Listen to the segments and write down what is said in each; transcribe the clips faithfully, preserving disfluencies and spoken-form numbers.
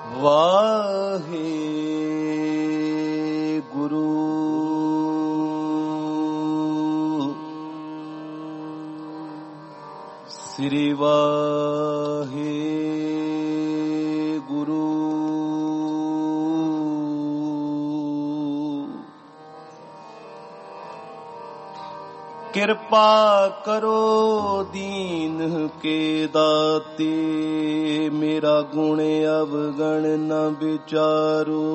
ਵਾਹੇ ਗੁਰੂ ਸ੍ਰੀ ਵਾਹੇ ਗੁਰੂ ਕਿਰਪਾ ਕਰੋ ਦੀਨ ਕੇ ਦਾਤੇ ਮੇਰਾ ਗੁਣ ਅਵਗਣ ਨ ਵਿਚਾਰੋ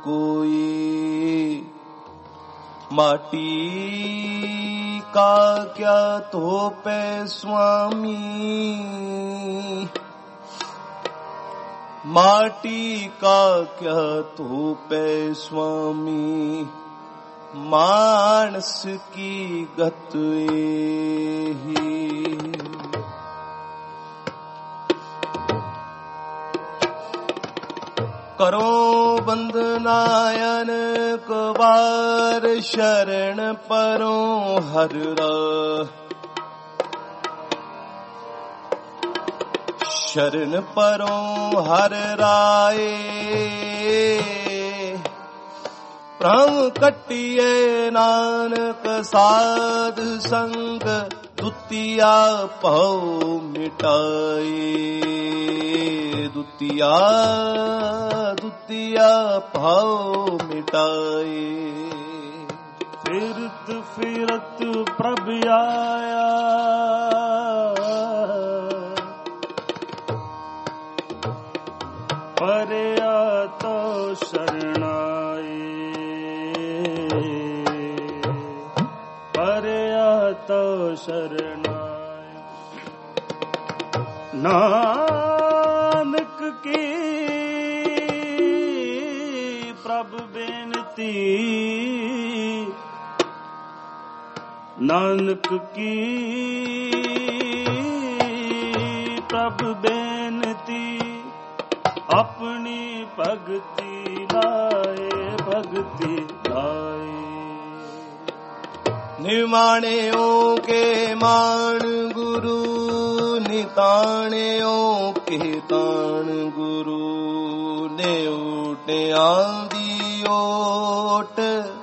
ਕੋਈ ਮਾਟੀ ਕਾ ਕਿਆ ਧੋਪੈ ਸੁਆਮੀ ਮਾਟੀ ਕਾ ਕਿਆ ਧੋਪੈ ਸੁਆਮੀ ਮਾਨਸ ਕੀ ਗਤ ਏਹੀ ਕਰੋ ਬੰਦਨਾਯਨ ਕਵਾਰ ਸ਼ਰਨ ਪਰੋ ਹਰ ਰਾਹ ਸ਼ਰਨ ਪਰੋ ਹਰ ਰਾਏ ਪ੍ਰਭ ਕਟਿਏ ਨਾਨਕ ਸਾਧ ਸੰਗ ਦੁਤੀਆ ਭਉ ਮਿਟਾਏ ਦੁਤੀਆ ਦੁਤੀਆ ਭਉ ਮਿਟਾਏ ਫਿਰਤ ਫਿਰਤ ਪ੍ਰਭ ਆਇਆ ਪਰਿਆ ਤੋ ਸ਼ਰਣਾਏ ਪਰਿਆ ਤੋ ਸ਼ਰਣਾਏ ਨਾਨਕ ਕੀ ਪ੍ਰਭ ਬੇਨਤੀ ਨਾਨਕ ਕੀ ਪ੍ਰਭ ਬੇਨਤੀ ਆਪਣੀ ਭਗਤੀ ਲਾਏ ਭਗਤੀ ਲਾਏ ਨਿਮਾਣਿਓ ਕੇ ਮਾਣ ਗੁਰੂ ਨਿਤਾਣਿਓ ਕੇ ਤਾਣ ਗੁਰੂ ਨੇ ਓਟਿਆਂ ਦੀ ਓਟ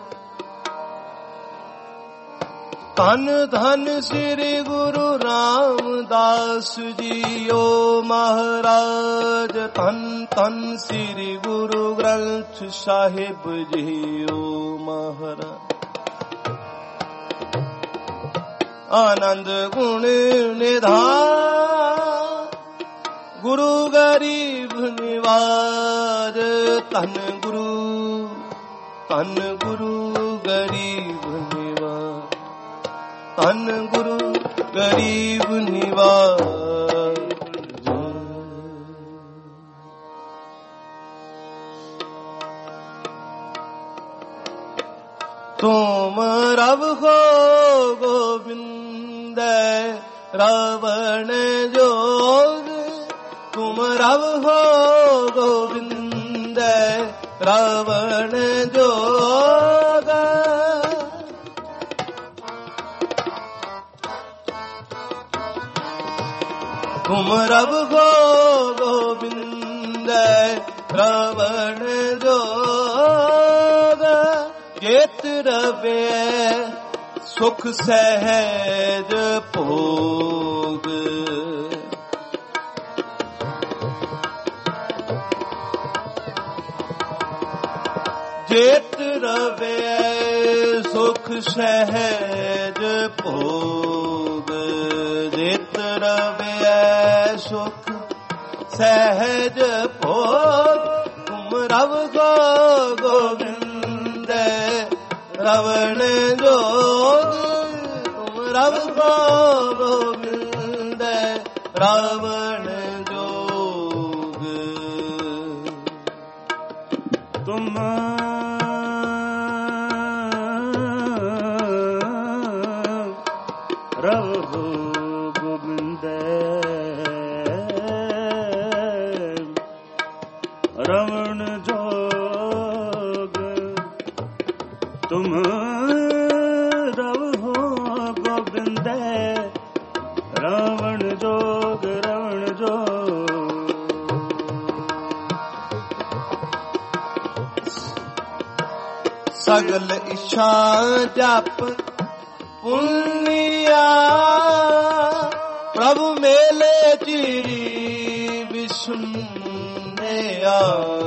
ਧੰਨ ਧੰਨ ਸ੍ਰੀ ਗੁਰੂ ਰਾਮਦਾਸ ਜੀਓ ਮਹਾਰਾਜ ਧੰਨ ਧੰਨ ਸ੍ਰੀ ਗੁਰੂ ਗ੍ਰੰਥ ਸਾਹਿਬ ਜੀਓ ਮਹਾਰਾਜ ਆਨੰਦ ਗੁਣ ਨਿਧਾਨ ਗੁਰੂ ਗਰੀਬ ਨਿਵਾਜ ਧੰਨ ਗੁਰੂ ਧੰਨ ਗੁਰੂ ਗਰੀਬ ਨਿਵਾਜ ਧੰਨ ਗੁਰੂ ਗਰੀਬ ਨਿਵਾਜ ਤੁਮ ਰਬ ਹੋ ਗੋਬਿੰਦ ਰਾਵਣ ਜੋਗ ਤੁਮ ਰਬ ਹੋ ਗੋਬਿੰਦ ਰਾਵਣ ਜੋਗ ਤੁਮ ਰਬ ਹੋ ਗੋਬਿੰਦ ਰਾਵਣ ਜੋਗ ਜੇਤ ਰਵੇ ਸੁਖ ਸਹਿਜ ਭੋਗ ਜੇਤ ਰਵੇ ਸੁਖ ਸਹਿਜ ਭੋਗ ਜੇਤ ਰਵੇ ਸੁਖ ਸਹਿਜ ਭੋਗ ਤੁਮ ਰਬ ਗੋ ਗੋਬਿੰਦ ਰਾਵਣ ਜੋਗ ਤੁਮ ਰਬ ਗੋ ਗੋਬਿੰਦ ਰਾਵਣ ਜੋਗ ਤੁਮ ਰਬ ਗੋਬਿੰਦ ਰਾਵਣ ਜੋਗ ਤੁਮ ਰਬ ਹੋ ਗੋਬਿੰਦ ਰਾਵਣ ਜੋਗ ਰਾਵਣ ਜੋਗ ਸਗਲ ਇਛਾ ਜਪ ਪੁੰਨਿਆ ਪ੍ਰਭੂ ਮੇਲੇ ਚੀਰੀ ਵਿਸੁੰਨਿਆ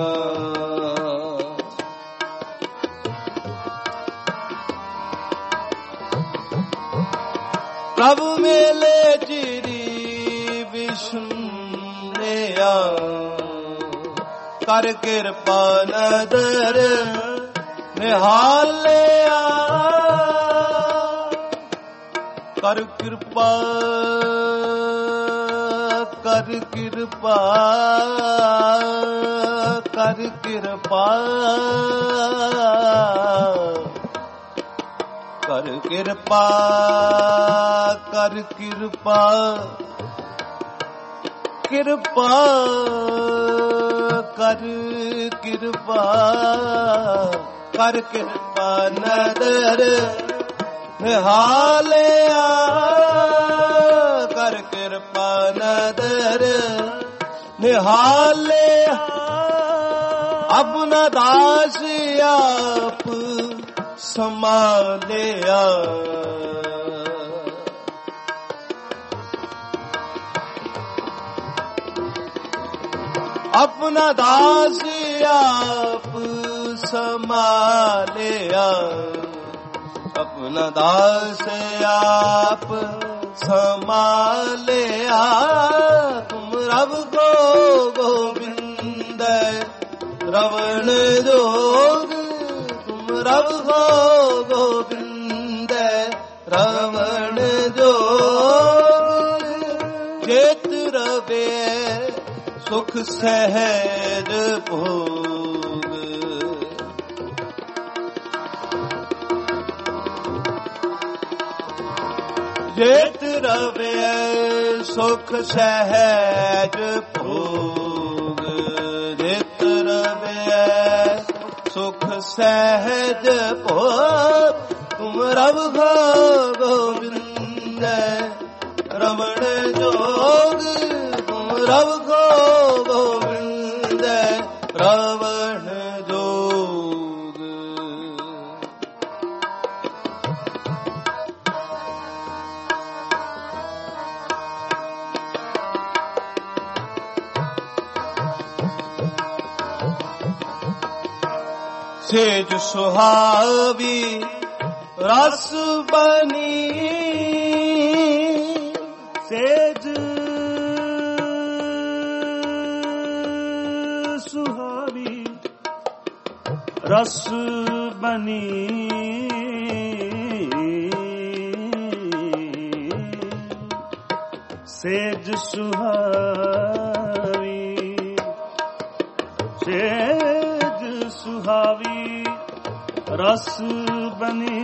ਪ੍ਰਭੂ ਮੇਲੇ ਚੀਰੀ ਵਿਸੁੰਨਿਆ ਕਰ ਕਿਰਪਾ ਨਦਰ ਨਿਹਾਲਿਆ ਕਰ ਕਿਰਪਾ ਕਰ ਕਿਰਪਾ ਕਰ ਕਿਰਪਾ ਕਰ ਕਿਰਪਾ ਕਰ ਕਿਰਪਾ ਕਿਰਪਾ ਕਰ ਕਿਰਪਾ ਕਰ ਕਿਰਪਾ ਨਦਰ ਨਿਹਾਲਿਆ ਕਰ ਕਿਰਪਾ ਨਦਰ ਨਿਹਾਲਿਆ ਆਪਣਾ ਦਾਸ ਆਪ ਸੰਭਾਲਿਆ ਆਪਣਾ ਦਾਸ ਆਪ ਸੰਭਾਲਿਆ ਆਪਣਾ ਦਾਸ ਆਪ ਸੰਭਾਲਿਆ ਤੁਮ ਰਬ ਕੋ ਗੋਬਿੰਦ ਰਵਣ ਜੋਗ ਤੁਮ ਰਬ ਕੋ ਗੋਬਿੰਦ ਰਵਣ ਜੋਗ ਚੇਤ ਰਵੇ ਸੁਖ ਸਹਿਜ ਭੋਗ ਜੇਤ ਰਵੇ ਸੁਖ ਸਹਿਜ ਭੋਗ ਜੇਤ ਰਵੇ ਸੁਖ ਸਹਿਜ ਭੋਗ ਤੁਮ ਰਬ ਗੋਬਿੰਦ ਰਮਣ ਜੋਗ ਤੁਮ ਰਬ ਗੋਬਿੰਦ ਰਵਣ ਜੋਗ ਸੇਜ ਸੁਹਾਵੀ ਰਸ ਬਨੀ ਸੇਜ ਸੁਹਾਵੀ ਰਸ ਬਨੀ ਸੇਜ ਸੁਹਾਵੀ ਸੇਜ ਸੁਹਾਵੀ ਰਸ ਬਨੀ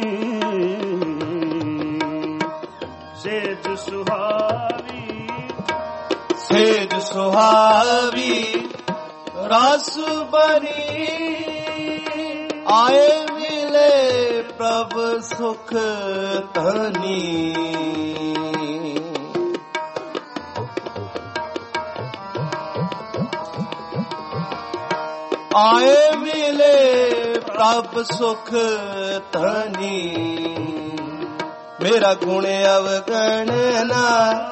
ਸੇਜ ਸੁਹਾਵੀ ਸੇਜ ਸੁਹਾਵੀ ਰਸ ਬਨੀ ਆਏ ਮਿਲੇ ਪ੍ਰਭ ਸੁਖ ਧਨੀ ਆਏ ਮਿਲੇ ਪ੍ਰਭ ਸੁਖ ਧਨੀ ਮੇਰਾ ਗੁਣ ਅਵਗਣ ਨਾ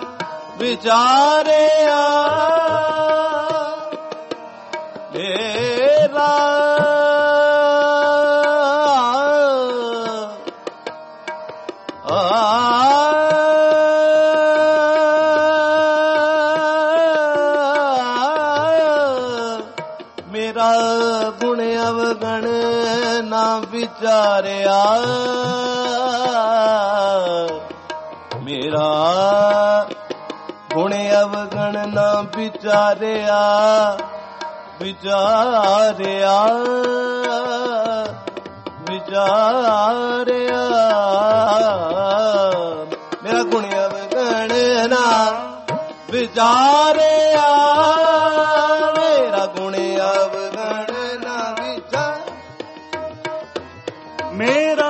ਵਿਚਾਰਿਆ ਮੇਰਾ ਮੇਰਾ ਗੁਣ ਅਵਗਣ ਨਾ ਵਿਚਾਰਿਆ ਮੇਰਾ ਗੁਣ ਅਵਗਣ ਨਾ ਵਿਚਾਰਿਆ ਵਿਚਾਰਿਆ ਵਿਚਾਰਿਆ ਮੇਰਾ ਗੁਣ ਅਵਗਣ ਨਾ ਵਿਚਾਰਿਆ ਮੇਰਾ ਗੁਣ ਅਵਗਣ ਨਾ ਵਿਚਾਰ ਮੇਰਾ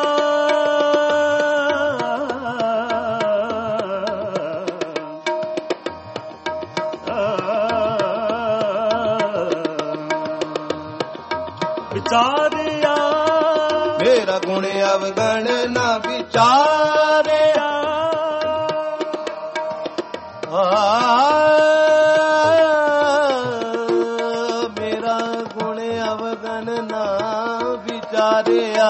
ਵਿਚਾਰਿਆ ਮੇਰਾ ਗੁਣ ਅਵਗਣ ਨਾ ਵਿਚਾਰਿਆ। ਮੇਰਾ ਗੁਣ ਅਵਗਣ ਨਾ ਵਿਚਾਰਿਆ।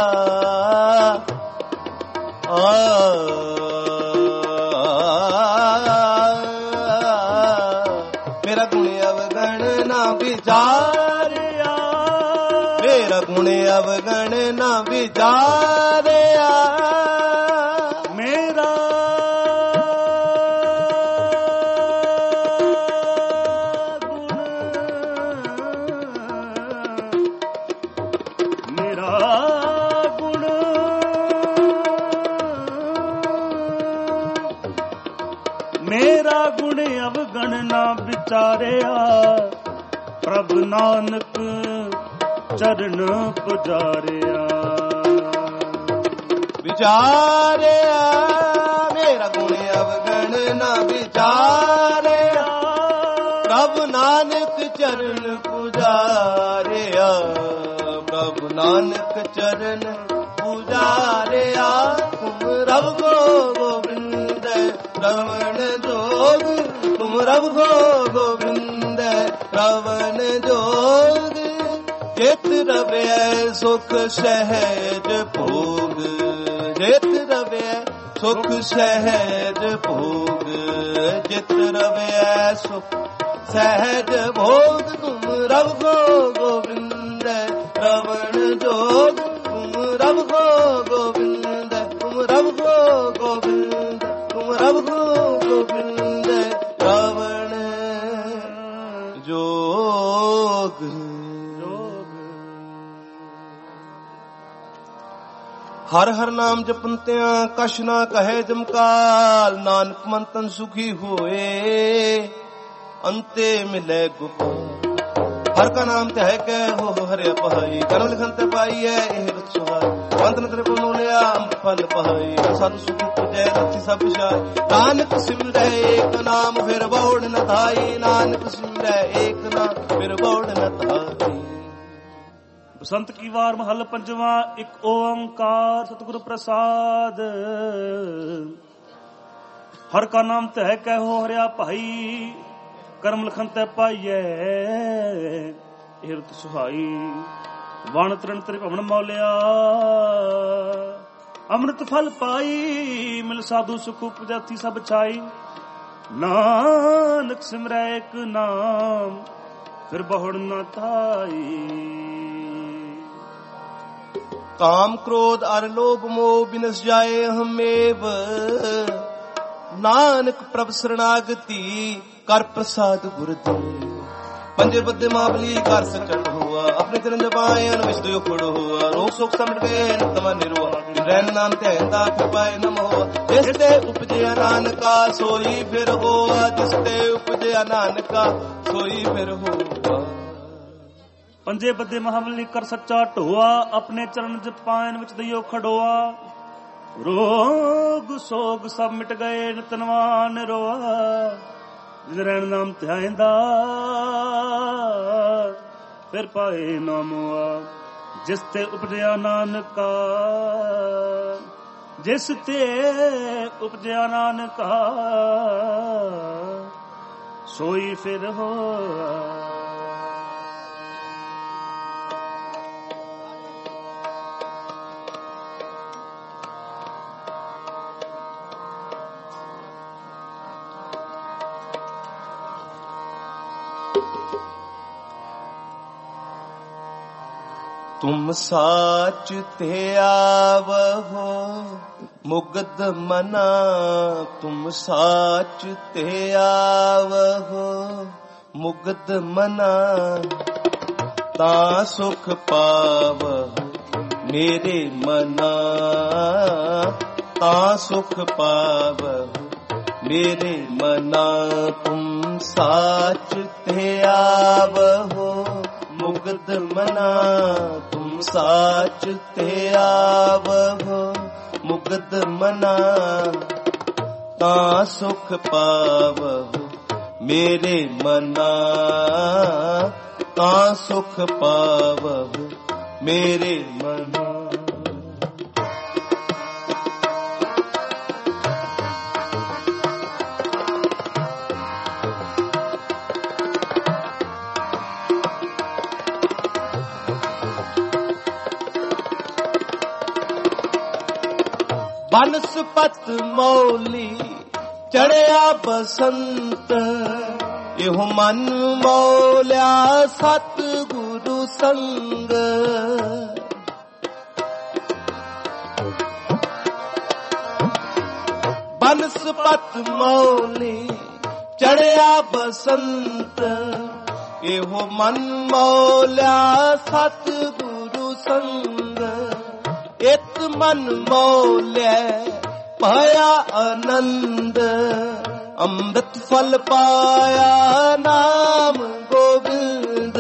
ਮੇਰਾ ਗੁਣ ਅਵਗਣ ਨਾ ਵਿਚਾਰਿਆ। ਮੇਰਾ ਗੁਣ ਅਵਗਣ ਨਾ ਵਿਚਾਰਿਆ। ਮੇਰਾ ਅਵਗਣ ਨਾ ਵਿਚਾਰਿਆ। ਪ੍ਰਭ ਨਾਨਕ ਚਰਨ ਪੁਜਾਰਿਆ। ਵਿਚਾਰਿਆ ਮੇਰਾ ਗੁਣ ਅਵਗਣ ਨਾ ਵਿਚਾਰਿਆ। ਪ੍ਰਭ ਨਾਨਕ ਚਰਨ ਪੁਜਾਰਿਆ। ਪ੍ਰਭ ਨਾਨਕ ਚਰਨ ਪੁਜਾਰਿਆ। ਤੁਮ ਰਬ ਗੋ ਗੋਬਿੰਦ ਰਵਣ ਜੋਗ। ਤੁਮ ਰਬ ਗੋ ਗੋਬਿੰਦ ਰਵਣ ਜੋਗ। ਜਿਤ ਰਵਿਐ ਸੁਖ ਸਹਿਜ ਭੋਗ। ਜਿਤ ਰਵਿਐ ਸੁਖ ਸਹਿਜ ਭੋਗ। ਜਿਤ ਰਵਿਐ ਸੁਖ ਸਹਿਜ ਭੋਗ। ਤੁਮ ਰਬ ਗੋ ਗੋਬਿੰਦ ਰਵਣ ਜੋਗ। ਤੁਮ ਰਬ ਗੋ ਗੋਬਿੰਦ। ਤੁਮ ਰਬ ਗੋ ਗੋਬਿੰਦ। ਤੁਮ ਰਬ ਗੋ ਗੋਬਿੰਦ ਰਵਣ ਜੋਗ। ਹਰ ਹਰ ਨਾਮ ਜਪੰਤਿਆਂ ਕਛ ਨਾ ਕਹੇ ਜਮਕਾਲ। ਨਾਨਕ ਮਨ ਤਨ ਸੁਖੀ ਹੋਏ ਅੰਤੇ ਮਿਲੇ ਗੋਪਾਲ। ਹਰ ਕਾ ਨਾਮ ਤੇ ਹੈ ਕਹਿ ਹੋ ਹਰਿ ਪਹਾਈ। ਕਰਮ ਲਿਖਨ ਤੇ ਪਾਈ ਹੈ ਇਹ ਰਤ ਸੁਹਾਈ। ਬੰਤ ਨਤਰੇ ਕੋ ਮੋਲਿਆ ਅੰਮ੍ਰਿਤ ਫਲ ਪਹਾਈ। ਸਤ ਸੁਖ ਪੁਜੈ ਰਤੀ ਸਭ ਜਾਇ। ਨਾਨਕ ਸਿਮਰੈ ਏਕ ਨਾਮ ਫਿਰ ਬਹੁੜ ਨ ਧਾਈ। ਨਾਨਕ ਸਿਮਰੈ ਏਕ ਨਾਮ ਫਿਰ ਬਹੁੜ ਨ ਧਾਈ। ਬਸੰਤ ਕੀ ਵਾਰ ਮਹੱਲ ਪੰਜਵਾਂ। ਇੱਕ ਓੰਕਾਰ ਸਤਿਗੁਰ ਪ੍ਰਸਾਦ। ਹਰ ਕਾ ਨਾਮ ਤੇ ਹੈ ਕਹਿਓ ਹਰਿਆ ਭਾਈ। ਕਰਮ ਲਖਨ ਤੇ ਪਾਈਐ ਇਹ ਰਤ ਸੁਹਾਈ। ਵਣ ਤਰਨ ਤੇਰੇ ਭਵਨ ਮੌਲਿਆ। ਅੰਮ੍ਰਿਤ ਫਲ ਪਾਈ ਮਿਲ ਸਾਧੂ ਸੁਖ ਉਪਜਤੀ ਸਭ ਛਾਈ। ਨਾਨਕ ਸਿਮਰੈ ਏਕ ਨਾਮ ਫਿਰ ਬਹੁੜ ਨ ਧਾਈ। ਕਾਮ ਕ੍ਰੋਧ ਅਰ ਲੋਭ ਮੋਹ ਬਿਨਸ ਜਾਏ ਹਮੇਵ। ਨਾਨਕ ਪ੍ਰਭ ਸਰਣਾਗਤੀ ਕਰ ਪ੍ਰਸਾਦ ਗੁਰਦੇਵ। ਪੰਜੇ ਬੱਦੇ ਮਾਬਲੀ ਕਰ ਸਚਣ ਹੋਆ। ਆਪਣੇ ਚਰਨ ਜਪਾਏ ਅਨ ਵਿਸਦਿਓ ਖੜ ਹੋਆ। ਰੋਗ ਸੋਖ ਸਮਟ ਗਏ ਤਮਨ ਨਿਰਵਾ। ਰਹਿਣ ਨਾਮ ਤੇ ਹੰਦਾ ਕਿਰਪਾਏ ਨਮ ਹੋਆ। ਜਿਸ ਤੇ ਉਪਜਿਆ ਨਾਨਕਾ ਸੋਈ ਫਿਰ ਹੋਆ। ਜਿਸ ਤੇ ਉਪਜਿਆ ਨਾਨਕਾ ਸੋਈ ਫਿਰ ਹੋਆ। ਪੰਜੇ ਬੱਦੇ ਮਹਾਬਲੀ ਕਰ ਸੱਚਾ ਢੋਆ। ਆਪਣੇ ਚਰਨ ਜਪਾਇਨ ਵਿੱਚ ਦਈਓ ਖੜੋਆ। ਰੋਗ ਸੋਗ ਸਭ ਮਿਟ ਗਏ ਨਿਤਨਵਾਨ ਰੋਆ। ਜਿਨ ਰਹਿਣ ਨਾਮ ਧਿਆਇਂਦਾ ਫਿਰ ਪਾਏ ਨਾਮੋਆ। ਜਿਸ ਤੇ ਉਪਜਿਆ ਨਾਨਕਾ। ਜਿਸ ਤੇ ਉਪਜਿਆ ਨਾਨਕਾ ਸੋਈ ਫਿਰ ਹੋਆ। ਤੁਮ ਸਾਚ ਤੇ ਆਵਹੋ ਮੁਗਧ ਮਨਾ। ਤੁਮ ਸਾਚ ਤੇ ਆਵਹੋ ਮੁਗਧ ਮਨਾ। ਤਾਂ ਸੁਖ ਪਾਵਹੁ ਮੇਰੇ ਮਨਾ। ਤਾਂ ਸੁਖ ਪਾਵਹੁ ਮੇਰੇ ਮਨਾ। ਤੁਮ ਸਾਚ ਤੇ ਆਵਹੋ ਮੁਗਧ ਮਨਾ। ਤੁਮ ਸਾਚ ਤੇ ਆਵਹੋ ਮੁਗਧ ਮਨਾ। ਤਾਂ ਸੁਖ ਪਾਵਹੁ ਮੇਰੇ ਮਨਾ। ਤਾਂ ਸੁਖ ਪਾਵਹੁ ਮੇਰੇ ਮਨਾ। ਬਨਸਪਤ ਮੌਲੀ ਚੜਿਆ ਬਸੰਤ, ਇਹੋ ਮਨ ਮੌਲਿਆ ਸਤ ਗੁਰੂ ਸੰਗ। ਬਨਸਪਤ ਮੌਲੀ ਚੜਿਆ ਬਸੰਤ, ਇਹੋ ਮਨ ਮੌਲਿਆ ਸਤ ਗੁਰੂ ਸੰਗ। ਇਤ ਮਨ ਮੌਲਿਆ ਪਾਇਆ ਆਨੰਦ, ਅੰਮ੍ਰਿਤ ਫਲ ਪਾਇਆ ਨਾਮ ਗੋਬਿੰਦ।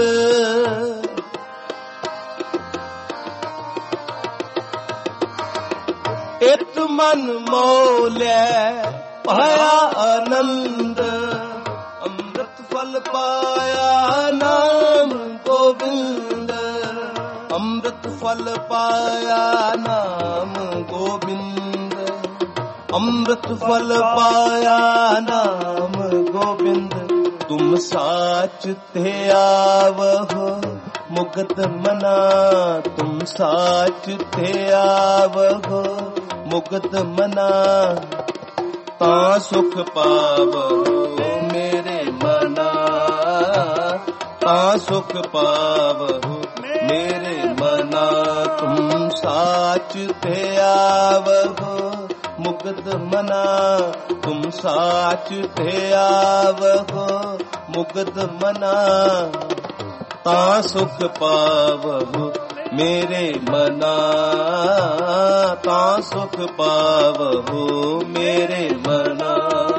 ਇਤ ਮਨ ਮੌਲਿਆ ਪਾਇਆ ਆਨੰਦ, ਅੰਮ੍ਰਿਤ ਫਲ ਪਾਇਆ ਨਾਮ ਗੋਬਿੰਦ। ਅੰਮ੍ਰਿਤ ਫਲ ਪਾਇਆ ਨਾਮ ਗੋਬਿੰਦ, ਅੰਮ੍ਰਿਤ ਫਲ ਪਾਇਆ ਨਾਮ ਗੋਬਿੰਦ। ਤੁਮ ਸਾਚ ਤੇ ਆਵਹੁ ਮੁਕਤ ਮਨਾ, ਤੁਮ ਸਾਚ ਤੇ ਆਵਹੁ ਮੁਕਤ ਮਨਾ। ਤਾਂ ਸੁਖ ਪਾਵਹੁ ਮੇਰੇ ਮਨਾ, ਤਾਂ ਸੁਖ ਪਾਵਹੁ ਮੇਰੇ ਮਨਾ। ਤੁਮ ਸਾਚ ਤੇ ਆਵਹੁ ਮੁਕਤ ਮਨਾ, ਤੁਮ ਸਾਚ ਤੇ ਆਵਹੁ ਮੁਕਤ ਮਨਾ। ਤਾਂ ਸੁਖ ਪਾਵਹੁ ਮੇਰੇ ਮਨਾ, ਤਾਂ ਸੁਖ ਪਾਵਹੁ ਮੇਰੇ ਮਨਾ।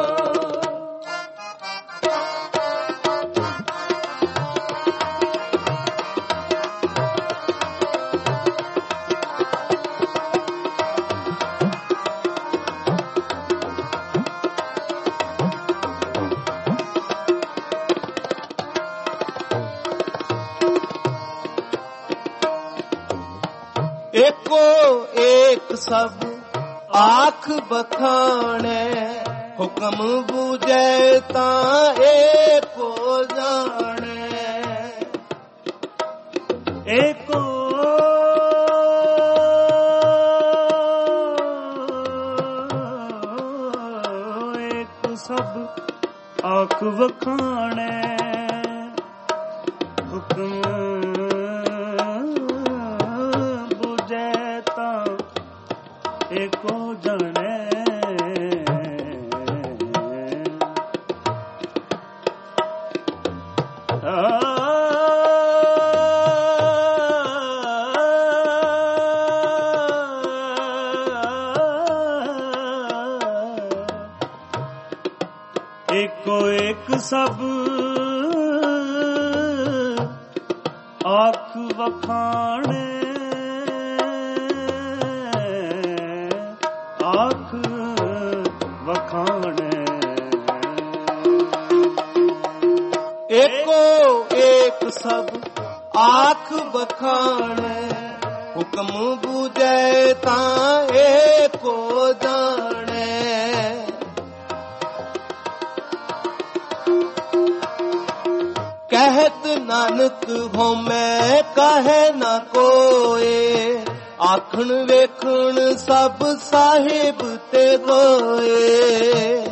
ਏਕੋ ਏਕ ਸਭ ਆਖ ਬਖਾਣੈ, ਹੁਕਮ ਬੂਝੈ ਤਾਂ ਏਕੋ ਜਾਣੈ। ਏਕੋ ਏਕ ਸਭ ਆਖ ਬਖਾਣੈ, ਹੁਕਮ ਏਕੋ ਜਾਣੈ। ਏਕੋ ਏਕ ਸਭ ਆਖ ਵਖਾਣੈ, ਆਖ ਵਖਾਣੈ। ਏਕੋ ਏਕ ਸਭ ਆਖ ਵਖਾਣੈ, ਹੁਕਮ ਬੂਝੈ ਤਾਂ ਏਕੋ ਜਾਣੈ। ਕਹਿਤ ਨਾਨਕ ਹਉਮੈ ਕਾਹੈ ਨਾ ਕੋਏ, ਆਖਣ ਵੇਖਣ ਸਭ ਸਾਹਿਬ ਤੇ ਹੋਏ।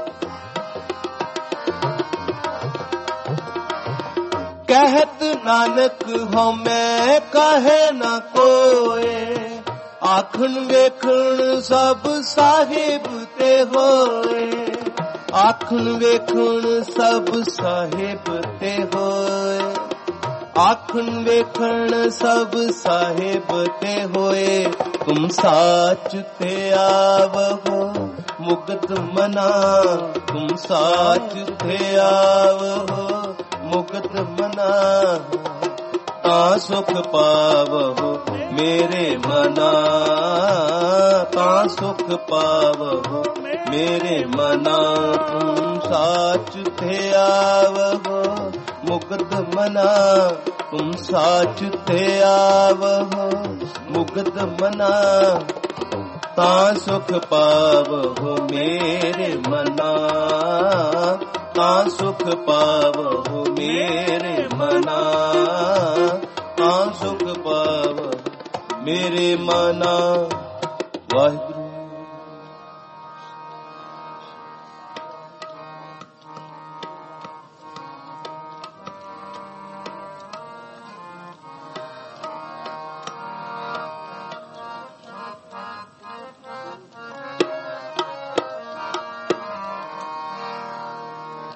ਕਹਿਤ ਨਾਨਕ ਹਉਮੈ ਕਾਹੈ ਨਾ ਕੋਏ, ਆਖਣ ਵੇਖਣ ਸਭ ਸਾਹਿਬ ਤੇ ਹੋਏ। ਆਖਣ ਵੇਖਣ ਸਭ ਸਾਹਿਬ ਤੇ ਹੋਏ, ਆਖਣ ਵੇਖਣ ਸਭ ਸਾਹਿਬ ਤੇ ਹੋਏ। ਤੁਮ ਸਾਚ ਤੇ ਆਵਹੁ ਮੁਕਤ ਮਨਾ, ਤੁਮ ਸਾਚ ਤੇ ਆਵਹੁ ਮੁਕਤ ਮਨਾ। ਤਾਂ ਸੁਖ ਪਾਵਹੁ ਮੇਰੇ ਮਨਾ, ਤਾਂ ਸੁਖ ਪਾਵਹੁ ਮੇਰੇ ਮਨਾ। ਤੁਮ ਸਾਚ ਤੇ ਆਵਹੁ ਮੁਕਤ ਮਨਾ, ਤੁਮ ਸਾਚ ਤੇ ਆਵਹੁ ਮੁਕਤ ਮਨਾ। ਤਾਂ ਸੁਖ ਪਾਵਹੁ ਮੇਰੇ ਮਨਾ, ਤਾਂ ਸੁਖ ਪਾਵਹੁ ਮੇਰੇ ਮਨਾ। ਤਾਂ ਸੁਖ ਪਾਵਹੁ ਮੇਰੇ ਮਨਾ। ਵਾਹਿਗੁਰੂ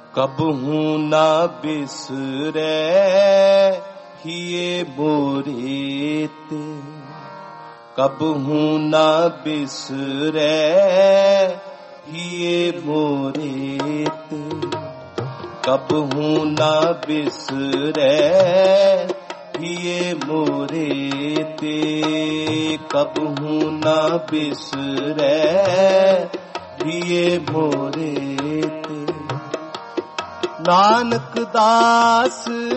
कबहू ना बिसरै हिये मोरे ते, कबहू ना बिसरै हिये मोरे ते, कबहू ना बिसरै हिये मोरे ते, कबहू ना बिसरै हिये मोरे ते। नानक दास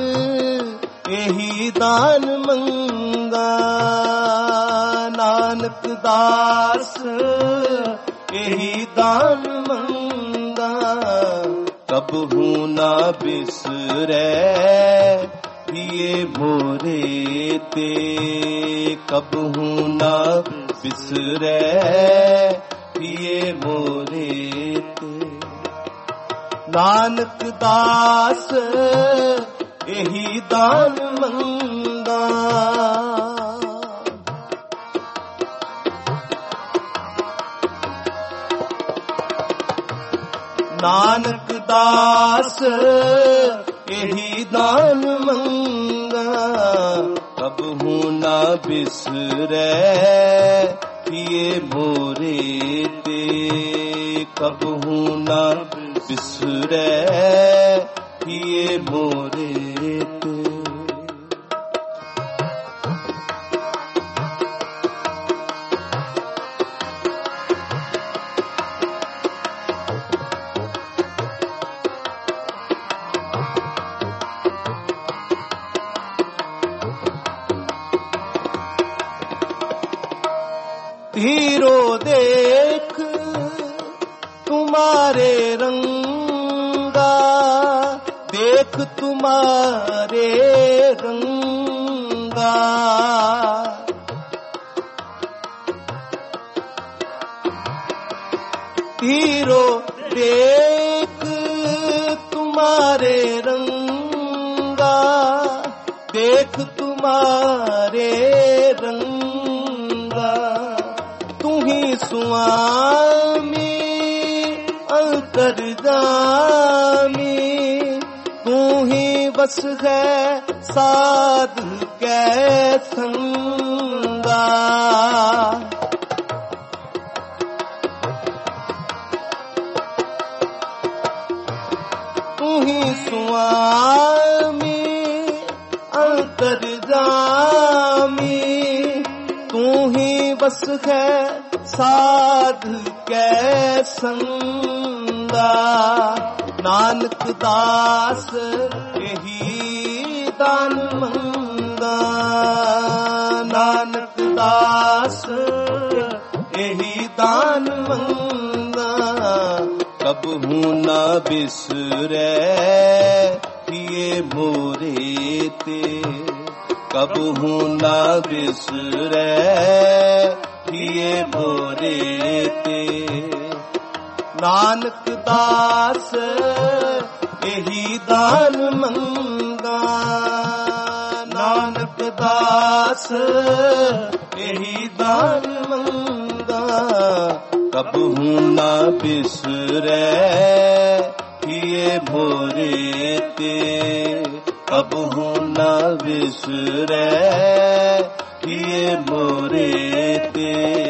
एही दान मंगा, नानक दास एही दान मंगा, कबहू ना बिसरै हिये मोरे ते, कबहू ना बिसरै हिये मोरे ते। नानक दास एही दान मंगा, नानक दास एही दान मंगा, कबहू ना बिसरै हिये मोरे ते, कबहू ना बिसरै हिये मोरे ते। हीरो देख तुम्हारे रंगा, देख तुम्हारे रंगा, हीरो देख तुम्हारे रंगा, देख तुम्हारे रंगा, तुम्ही स्वामी अंतर्जामी, तू ही बस है साध कै संगा, तू ही स्वामी अंतर्जामी, तू ही बस है साध कै संगा। नानक दास एही दान मंगा, नानक दास एही दान मंगा, कबहू ना बिसरै हिये मोरे ते, कबहू ना बिसरै हिये मोरे ते। नानक दास एही दान मंगा, नानक दास एही दान मंगा, कबहू ना बिसरै हिये मोरे ते, कबहू ना बिसरै हिये मोरे ते।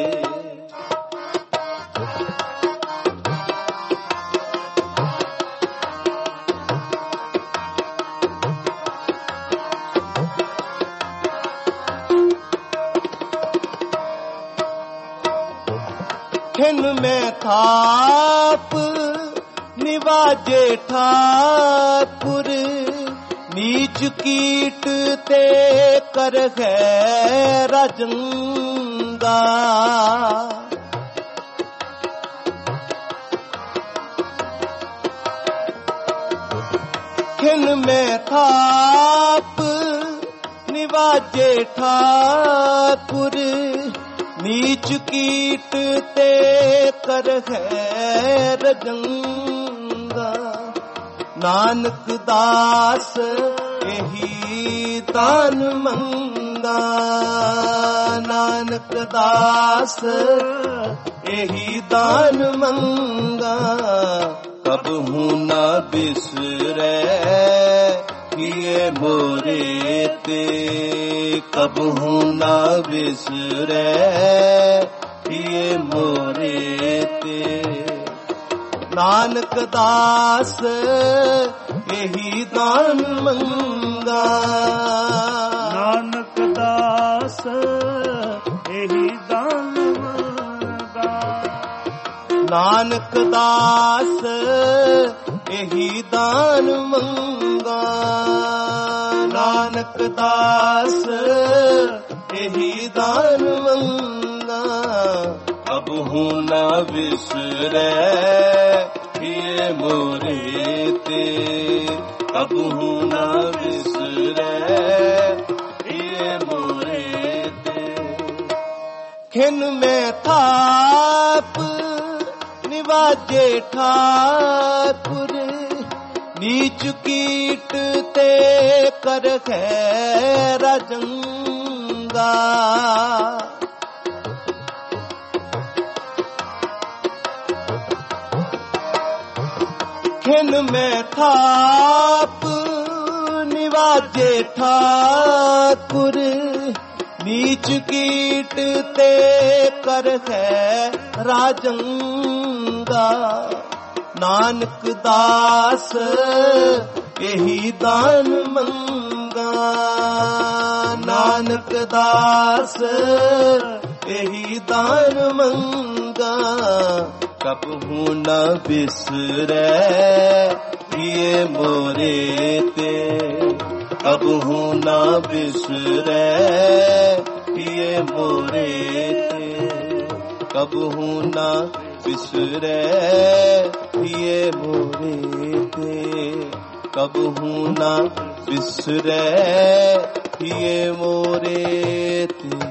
खिन में थाप निवाजे ठाकुर, नीच कीट ते कर है राजंगा, खिन में थाप निवाजे ठाकुर, नीच कीट ते कर है रजंगा। नानक दास एही दान मंगा, नानक दास एही दान मंगा, कबहू न बिसरै किए मोरे ते, कबहू न बिसरै किए मोरे ते। नानक दास यही दान मंगा, नानक दास यही दान मंगा, नानक दास यही दान मंगा, नानक दास यही दान मंगा। कबहू न बिसरै किए मोरे ते, कबहू न बिसरै किए मोरे ते। खिन में थाप निवाजे ठाकुर, नीच कीट ते कर खैर जंगा। खिन में थाप निवाजे ठाकुर, नीच कीट ते कर है राजंगा। नानक दास यही दान मंगा, नानक दास यही दान मंगा। कबहू न बिसरै किए मोरे ते, कबहू न बिसरै किए मोरे ते, कबहू न बिसरै किए मोरे ते, कबहू न बिसरै किए मोरे ते।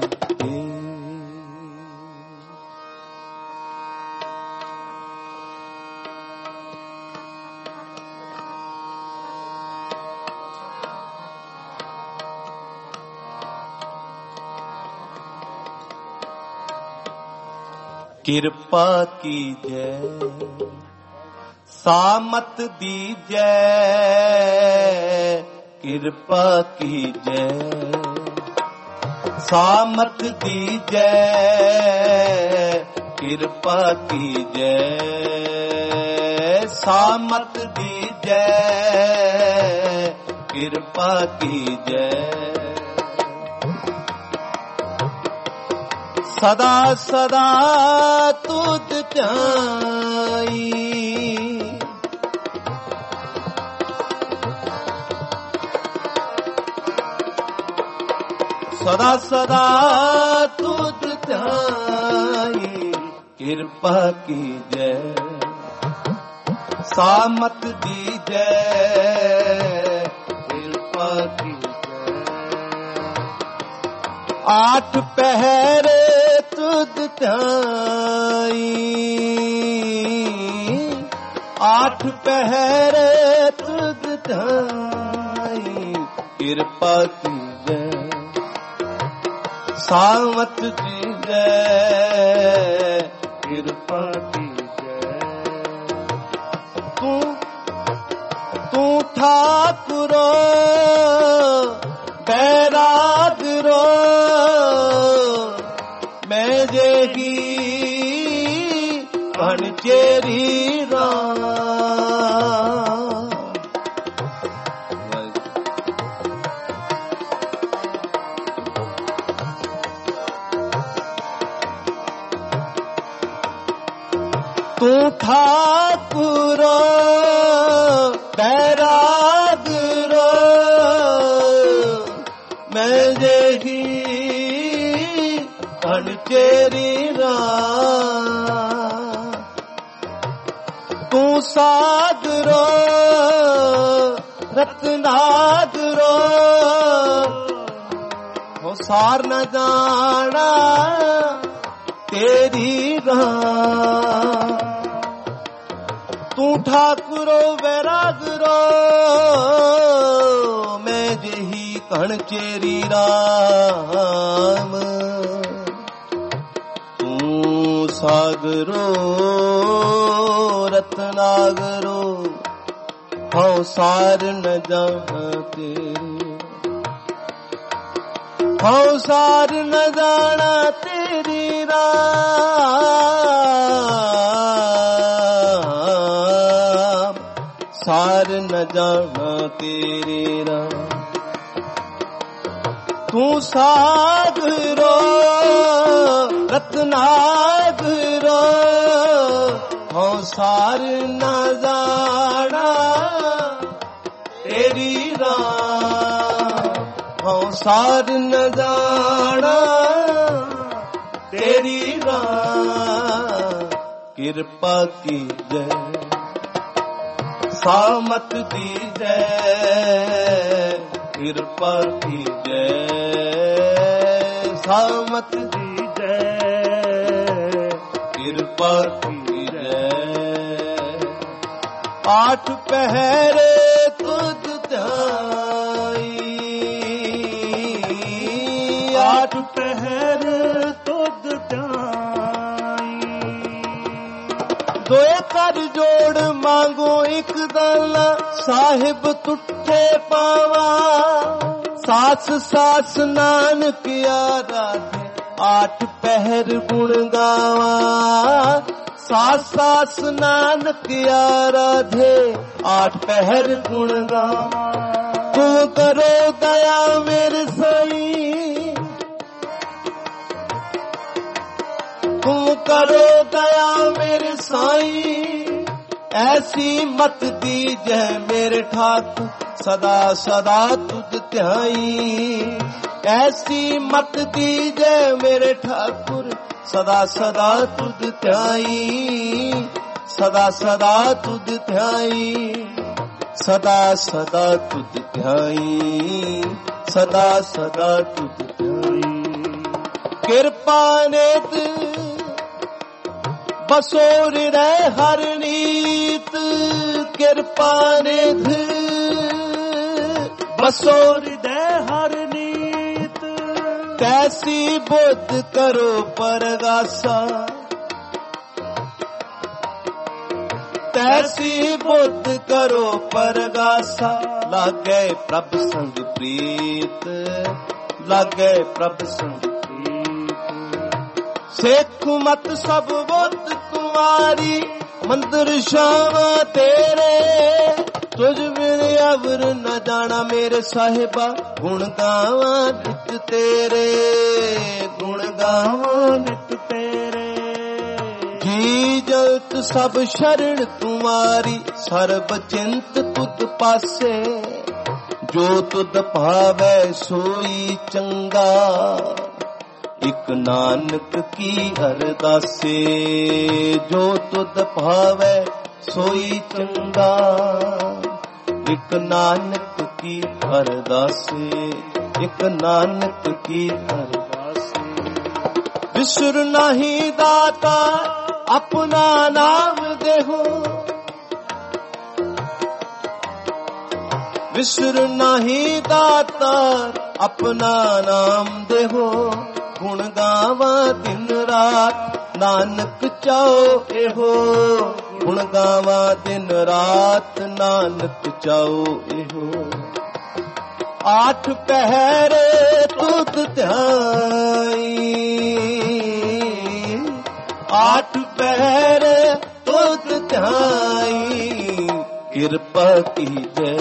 किरपा कीजै सामत दीजै, किरपा कीजै सामत दीजै, किरपा कीजै सामत दीजै, किरपा कीजै। सदा सदा तुझ ध्याई, सदा सदा तुझ ध्याई। कृपा कीजै सामत दीजै, कृपा कीजै। आठ पहर तुझ ध्याई, आठ पहर तुझ ध्याई। कृपा कीजै सामत दीजै, कृपा कीजै। तू तू ठाकुरो बैरागरो, मैं जेगी भणचेरी राम। तू ठाकुरो बैरागरो, मैं जेगी भणचेरी राम। तू सागरो रत्नागरो, हो सार न जाना तेरी राम। तू ठाकुरो बैरागरो, मैं जेही कण चेरी राम। तू सागरो रत्न ਰਤਨਾਗਰੋ ਹਉ ਸਾਰ ਨ ਜਾਣਾ ਤੇਰੇ, ਹਉ ਸਾਰ ਨ ਜਾਣਾ ਤੇਰੀ ਰਾਮ, ਸਾਰ ਨ ਜਾਣਾ ਤੇਰੇ ਰਾਮ। ਤੂੰ ਸਾਗਰੋ ਰਤਨਾਗਰੋ ਹਉ ਸਾਰ ਨ ਜਾਣਾ ਤੇਰੀ ਰਾਮ, ਹਉ ਸਾਰ ਨ ਜਾਣਾ ਤੇਰੀ ਰਾਮ। ਕਿਰਪਾ ਕੀਜੈ ਸਾਮਤ ਦੀਜੈ, ਕਿਰਪਾ ਕੀਜੈ ਸਾਮਤ ਦੀਜੈ, ਕਿਰਪਾ ਕੀਜੈ। ਆਠ ਪਹਿਰੇ ਤੁਧ ਧਿਆਈ, ਆਠ ਪਹਿਰ ਤੁਧ ਧਿਆਈ। ਦੋਏ ਕਰ ਜੋੜ ਮੰਗੋ ਇੱਕ ਦਾਲਾ, ਸਾਹਿਬ ਤੁਠੇ ਪਾਵਾ। ਸਾਸ ਸਾਸ ਨਾਨਕ ਆਰਾਧੇ, ਆਠ ਪਹਿਰ ਗੁਣ ਗਾਵਾ। ਸਾਸ ਸਾਸ ਨਾਨਕ ਆਰਾਧੇ, ਆਠ ਪਹਿਰ ਗੁਣ ਗਾਵਾ। ਤੂੰ ਕਰੋ ਦਇਆ ਮੇਰੇ ਸਾਈ, ਤੂੰ ਕਰੋ ਦਇਆ ਮੇਰੇ ਸਾਈ। ਐਸੀ ਮਤ ਦੀਜੈ ਮੇਰੇ ਠਾਕੁਰ ਸਦਾ ਸਦਾ ਤੁਧ ਧਿਆਈ। ਐਸੀ ਮਤ ਦੀਜੈ ਮੇਰੇ ਠਾਕੁਰ ਸਦਾ ਸਦਾ ਤੁਧ ਧਿਆਈ। ਸਦਾ ਸਦਾ ਤੁਧ ਧਿਆਈ, ਸਦਾ ਸਦਾ ਤੁਧ ਧਿਆਈ, ਸਦਾ ਸਦਾ ਤੁਧ ਧਿਆਈ। ਕਿਰਪਾ ਨੇਤ ਬਸੋਰ ਰਹਿ ਹਰ ਨੀਤ, ਕਿਰਪਾ ਨਿਧ ਬਸੋਰ ਰਹਿ ਹਰ ਨੀਤ। ਤੈਸੀ ਬੁੱਧ ਕਰੋ ਪਰਗਾਸਾ, ਤੈਸੀ ਬੁੱਧ ਕਰੋ ਪਰਗਾਸਾ। ਲਾਗੇ ਪ੍ਰਭ ਸੰਗ ਪ੍ਰੀਤ, ਲਾਗੇ ਪ੍ਰਭ ਸੰਗ ਪ੍ਰੀਤ। ਸਿੱਖ ਮਤ ਸਭ ਬੁੱਧ ਕੁਮਾਰੀ, ਮੰਦਰ ਸ਼ਾਵਾ ਤੇਰੇ। ਤੁਝ ਬਿਨ ਅਵਰ ਨ ਜਾਣਾ ਮੇਰੇ ਸਾਹਿਬਾ, ਗੁਣ ਗਾਵਾਂ ਨਿਤ ਤੇਰੇ, ਗੁਣ ਗਾਵਾਂ ਨਿਤ ਤੇਰੇ। ਜੀ ਜਗਤ ਸਭ ਸ਼ਰਣ ਤੁਮਾਰੀ, ਸਰਬ ਚਿੰਤ ਤੁਧ ਪਾਸੇ। ਜੋ ਤੁਧ ਭਾਵੈ ਸੋਈ ਚੰਗਾ, ਇਕ ਨਾਨਕ ਕੀ ਅਰਦਾਸੇ। ਜੋ ਤੁਧ ਭਾਵੈ ਸੋਈ ਚੰਗਾ, ਇਕ ਨਾਨਕ ਕੀ ਅਰਦਾਸੇ, ਇਕ ਨਾਨਕ ਕੀ ਅਰਦਾਸੇ। ਵਿਸਰ ਨਹੀਂ ਦਾਤਾ ਆਪਣਾ ਨਾਮ ਦੇਹੋ, ਵਿਸਰ ਨਹੀਂ ਦਾਤਾ ਆਪਣਾ ਨਾਮ ਦੇਹੋ। ਗੁਣ ਗਾਵਾਂ ਦਿਨ ਰਾਤ ਨਾਨਕ ਚਾਓ ਇਹੋ, ਗੁਣ ਗਾਵਾਂ ਦਿਨ ਰਾਤ ਨਾਨਕ ਚਾਓ ਇਹੋ। ਆਠ ਪਹਿਰੇ ਤੁਧ ਧਿਆਈ, ਆਠ ਪਹਿਰੇ ਤੁਧ ਧਿਆਈ। ਕਿਰਪਾ ਕੀਜੈ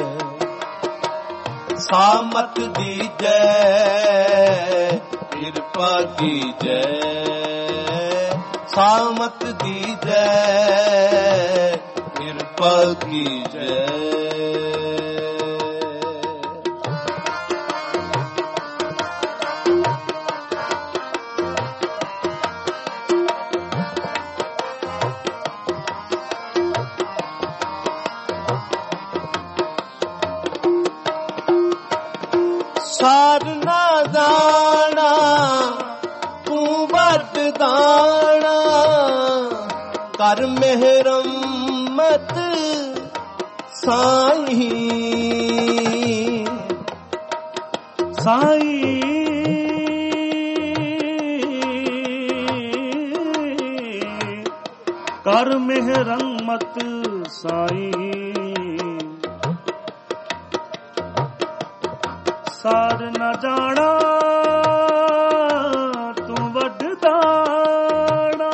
ਸਾਮਤ ਦੀਜੈ, ਕਿਰਪਾ ਕੀਜੈ ਸਾਮਤ ਦੀਜੈ, ਕਿਰਪਾ ਕੀਜੈ। ਸਾਰ ਨਾ ਜਾਣਾ ਤੂੰ ਵੱਡ ਦਾਣਾ, ਕਰ ਮਿਹਰਮਤ ਸਾਈ ਸਾਈ। ਕਰ ਮਿਹਰਮਤ ਸਾਈ। ਸਾਰ ਨਾ ਜਾਣਾ ਤੂੰ ਵੱਡਦਾਣਾ,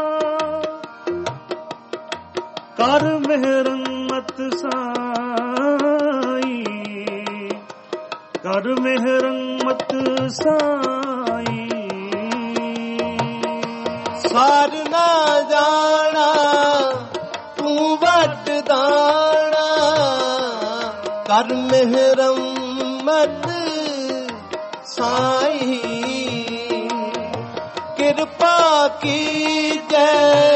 ਕਰ ਮਿਹਰ ਮਤ ਸਾਈ, ਕਰ ਮਿਹਰ ਮਤ ਸਾਈ। ਸਾਰ ਨਾ ਜਾਣਾ ਤੂੰ ਵੱਡਦਾਣਾ, ਕਰ ਮਿਹਰ ਮਤ ਸਾਈ। ਕਿਰਪਾ ਕੀਜੈ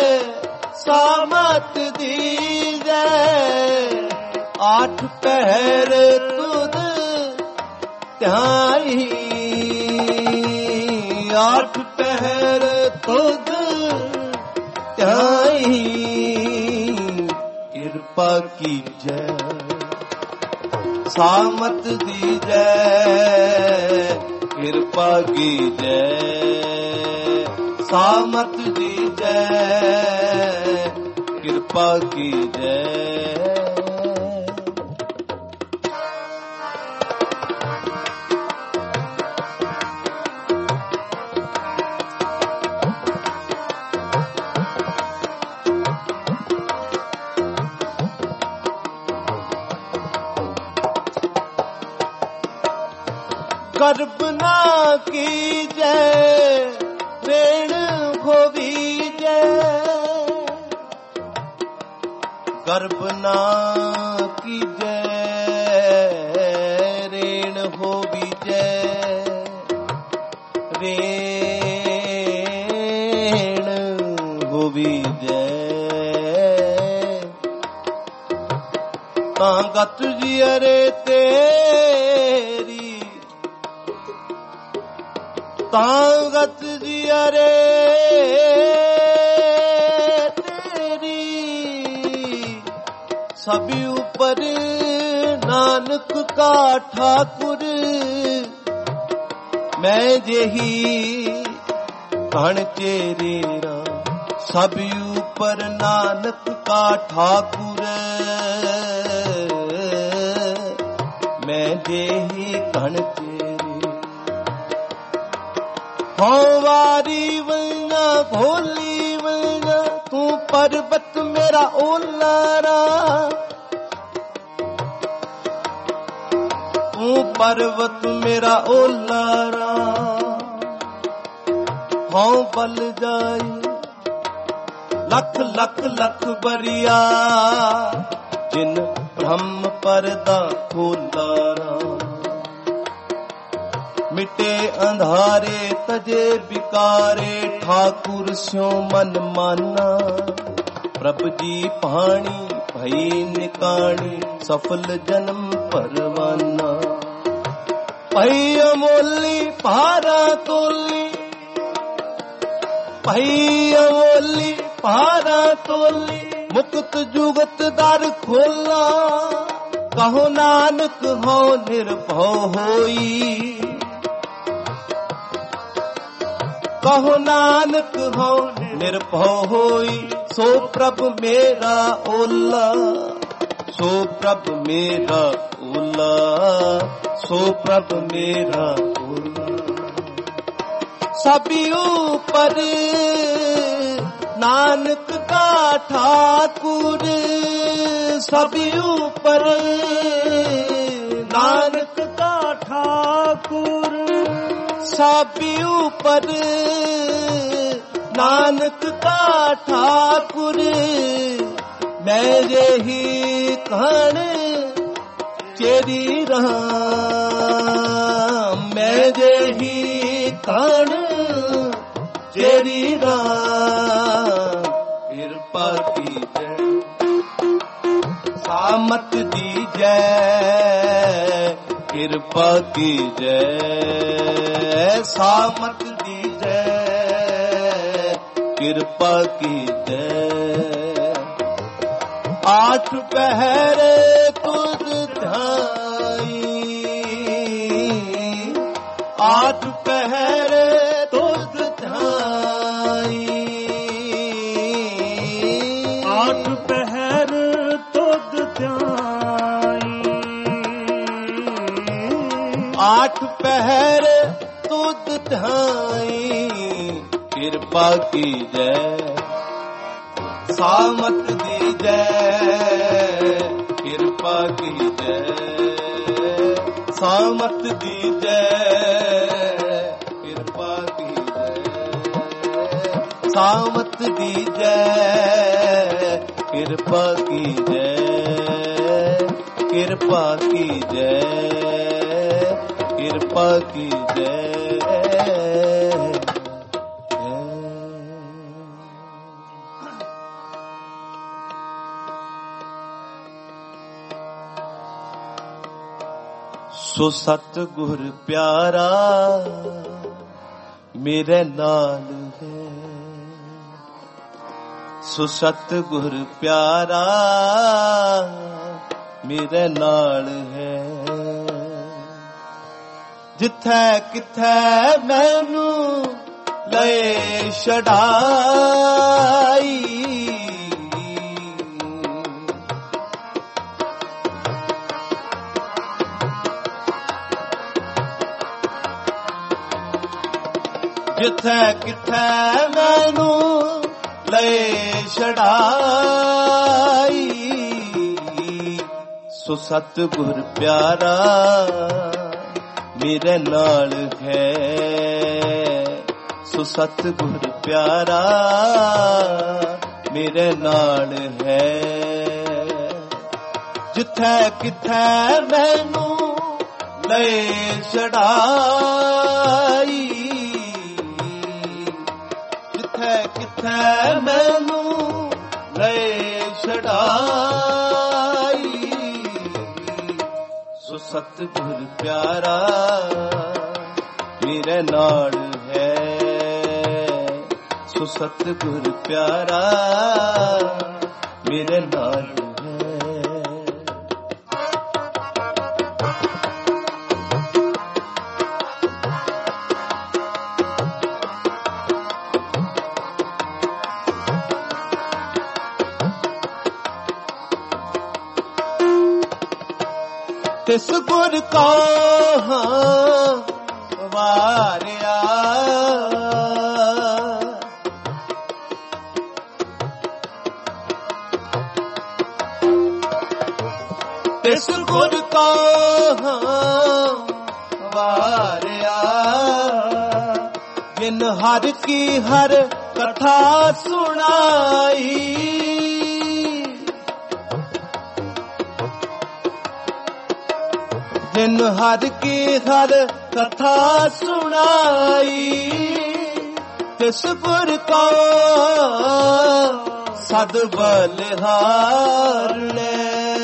ਸਾਮਤ ਦੀਜੈ, ਆਠ ਪਹਿਰ ਤੁਧ ਧਿਆਈ, ਆਠ ਪਹਿਰ ਤੁਧ ਧਿਆਈ। ਕਿਰਪਾ ਕੀਜੈ ਸਾਮਤ ਦੀਜੈ, ਕਿਰਪਾ ਕੀਜੈ ਸਾਮਤ ਦੀਜੈ, ਕਿਰਪਾ ਕੀਜੈ। गर्भ ना कीजै ऋण होवीजै, गर्भ ना कीजै ऋण होवीजै, ऋण होवीजै। तां गत जियरे तेरी, तांगत जियरे तेरी, सभी ऊपर नानक का ठाकुर। मैं जेही कण चेरेरा, सभी ऊपर नानक का ठाकुर। मैं जेही कण हाँ वारी वलना भोली वलना, तू पर्वत मेरा ओलारा, तू पर्वत मेरा ओलारा। हाँ बल जाई लख लख लख बरिया, जिन ब्रह्म परदा खोलारा। मिटे अंधारे तजे बिकारे, ठाकुर स्यों मन माना। प्रभ जी पाणी भई निकाणी, सफल जन्म परवाना। भई अमोली भारा तोली, भई अमोली भारा तोली, मुक्त जुगत दर खोला। कहो नानक हो निर्भव होई, कहो नानक हो निर्भव होई। सो प्रभ मेरा ओला, सो प्रभ मेरा ओला, सो प्रभ मेरा ओला। सभी ऊपर नानक का ठाकुर, सभी ऊपर नानक का ठाकुर। सभी ऊपर नानक का ठाकुर। मैं जेही कण चेरी राम, मैं जेही कण चेरी राम। कृपा कीजै सामत दीजै, कृपा कीजै सामत दीजै, कृपा कीजै। आठ पहर तुझ ध्याई, आठ पहर तुझ ध्याई, आठ पहर तुझ ਪਹਿਰ ਤੁਧ ਧਾਈ, ਕਿਰਪਾ ਕੀਜੈ ਸਾਮਤ ਦੀਜੈ, ਕਿਰਪਾ ਕੀਜੈ ਸਾਮਤ ਦੀਜੈ, ਕਿਰਪਾ ਕੀਜੈ ਸਾਮਤ ਦੀਜੈ, ਕਿਰਪਾ ਕੀਜੈ ਕਿਰਪਾ ਕੀਜੈ ਕਿਰਪਾ ਕੀਜੈ। ਸੋ ਸਤਿਗੁਰ ਪਿਆਰਾ ਮੇਰੇ ਨਾਲ ਹੈ, ਸੋ ਸਤਿਗੁਰ ਪਿਆਰਾ ਮੇਰੇ ਨਾਲ ਹੈ, ਜਿੱਥੈ ਕਿਥੈ ਮੈਨੂੰ ਲਏ ਛਡਾਈ, ਜਿੱਥੈ ਕਿਥੈ ਮੈਨੂੰ ਲਏ ਛਡਾਈ, ਸੋ ਸਤਿਗੁਰ ਪਿਆਰਾ ਮੇਰੇ ਨਾਲ ਹੈ, ਸੋ ਸਤਿਗੁਰ ਪਿਆਰਾ ਮੇਰੇ ਨਾਲ ਹੈ, ਜਿੱਥੈ ਕਿਥੈ ਮੈਨੂੰ ਲਏ ਛਡਾਈ, ਜਿੱਥੈ ਕਿਥੈ ਮੈਨੂੰ ਲਏ ਛਡਾਈ, ਸੋ ਸਤਿਗੁਰ ਪਿਆਰਾ ਮੇਰੇ ਨਾਲ ਹੈ, ਸੋ ਸਤਿਗੁਰ ਪਿਆਰਾ ਮੇਰੇ ਨਾਲ ਹੈ। ਤਿਸ ਗੁਰ ਕਾ ਵਾਰਿਆ, ਤਿਸ ਗੁਰ ਕਾ ਵਾਰਿਆ, ਜਿਨ ਹਰ ਕੀ ਹਰ ਕਥਾ ਸੁਣਾਈ, ਜਿਨ ਹਰ ਕੀ ਹਰ ਕਥਾ ਸੁਣਾਈ, ਤਿਸ ਗੁਰ ਕਾ ਸਦ ਬਲਿਹਾਰ ਲੈ,